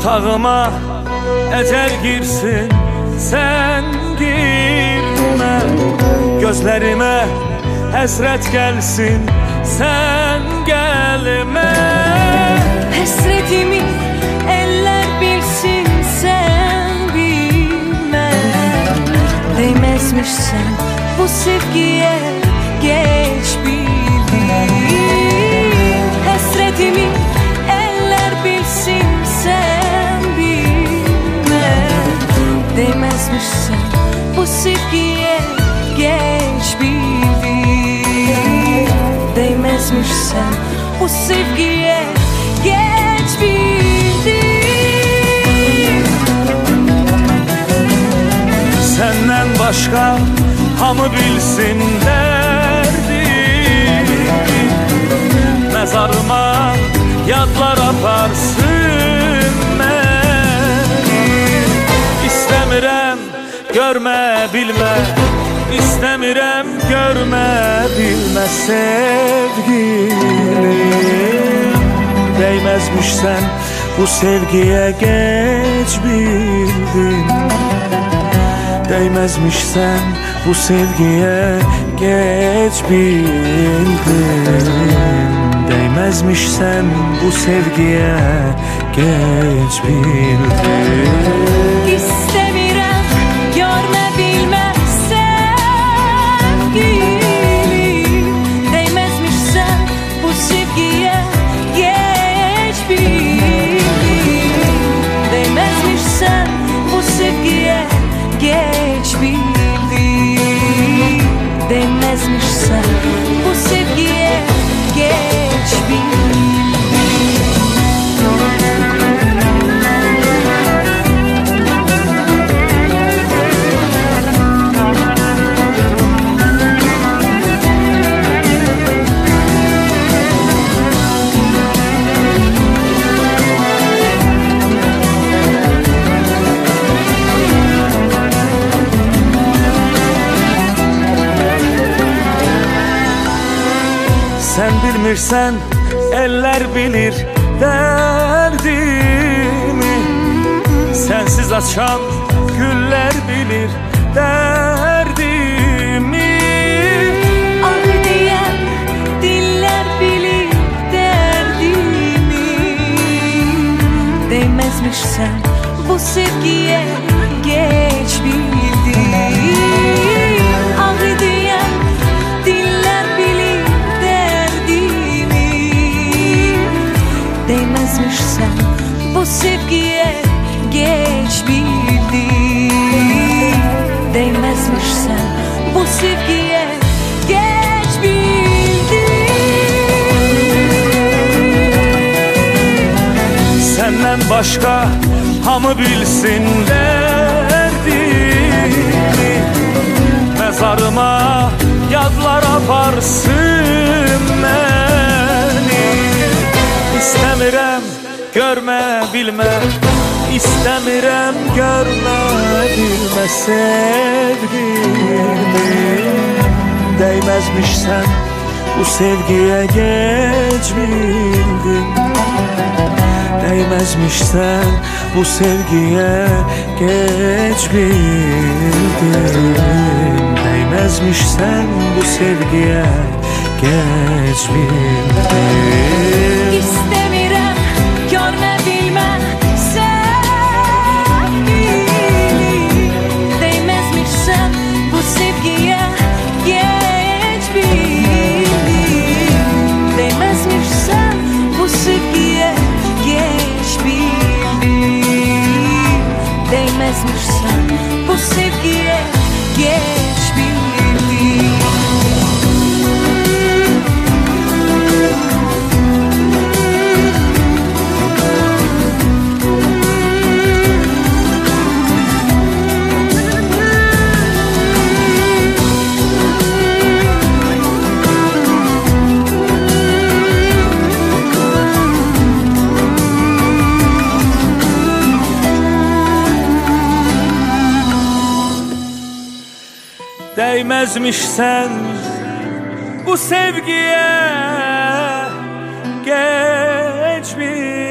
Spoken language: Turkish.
Otağıma ecel girsin, sen girme. Gözlerime hasret gelsin, sen gelme. Hasretimi eller bilsin, sen bilme. Değmezmişsen bu sevgiye, geç bildin. Hasretimi eller bilsin, sen bilme. Değmezmişsen bu sevgiye, geç bildin. Değmezmişsen bu sevgiye, geç bildin. Senden başka hamı bilsin derdim. Mezarıma yadlar aparsın beni. İstemirem görme bilme, İstemirem görme bilme sevgilim. Değmezmişsen bu sevgiye, geç bildin. Değmezmişsen bu sevgiye, geç bildin. Değmezmişsen bu sevgiye, geç bildin. İstemirem görme bilme sevgilim. Değmezmişsen bu sevgiye, geç bildin. Değmezmişsen bu sevgiye, geç bildin. Değmezmişsen bu sevgiye, geç bildin. Sen bilmirsen eller bilir derdimi. Sensiz açan güller bilir derdimi. Ah diyen diller bilir derdimi. Değmezmişsen bu sevgiye, geç bildin. Ah diyen diller bilir derdimi. Değmezmişsen bu sevgiye, geç bildin. Değmezmişsen bu sevgiye, geç bildin. Senden başka hamı bilsin derdimi. Mezarıma yadlar aparsın beni. İstemirem görme bilme, İstemirem görme bilme sevgilim. Değmezmişsen bu sevgiye, geç bildin. Değmezmişsen bu sevgiye, geç bildin. Değmezmişsen bu sevgiye, geç bildin. İstemirem görme bilme sevgilim. Değmezmişsen bu sevgiye, geç bildin. Değmezmişsen bu sevgiye, geç bildin. Değmezmişsen bu sevgiye, geç bildin. Değmezmişsen bu sevgiye, geç bir